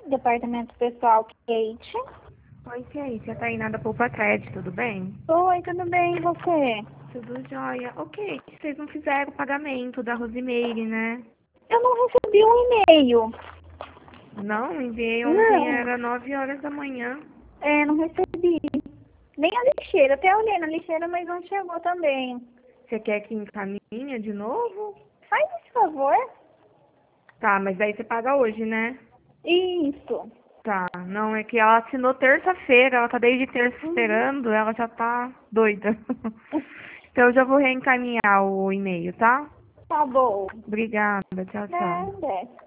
Departamento Pessoal, Kate. Oi, Kate, a Tainá da Poupa Cred, tudo bem? Oi, tudo bem, e você? Tudo jóia. Ok, vocês não fizeram o pagamento da Rosimeire, né? Eu não recebi um e-mail. Não, enviei ontem, Não, era 9 horas da manhã. não recebi. Nem a lixeira, até olhei na lixeira, mas não chegou também. Você quer que encaminhe de novo? Faz esse favor. Tá, mas daí você paga hoje, né? Isso. Tá, não, é que ela assinou terça-feira, ela tá desde terça Uhum. esperando, ela já tá doida. Então eu já vou reencaminhar o e-mail, tá? Tá bom. Obrigada, tchau, tchau. Nada.